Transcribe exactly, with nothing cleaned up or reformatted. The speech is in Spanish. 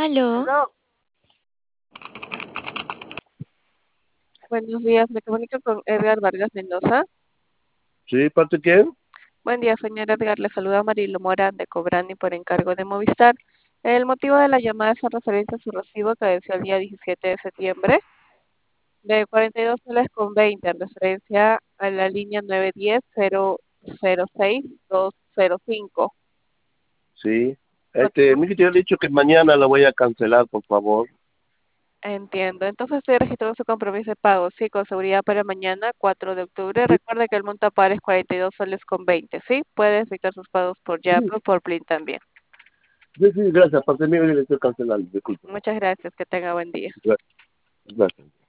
Aló, Aló, buenos días, me comunico con Edgar Vargas Mendoza. Sí, ¿parte quién? Buen día, señor Edgar, le saluda Marilo Mora de Cobrani por encargo de Movistar. El motivo de la llamada es en referencia a su recibo que venció el día diecisiete de septiembre de cuarenta y dos soles con veinte en referencia a la línea nueve uno cero cero seis dos cero cinco. Sí. Este, mire, te he dicho que mañana la voy a cancelar, por favor. Entiendo. Entonces estoy registrando su compromiso de pago, sí, con seguridad para mañana, cuatro de octubre. Sí, Recuerde que el monto a pagar es cuarenta y dos soles con veinte, ¿sí? Puede efectuar sus pagos por sí, Yapo, por Plin también. sí, sí, gracias. Parte mía, yo le estoy cancelando, disculpe. Muchas gracias, que tenga buen día. Gracias. Gracias.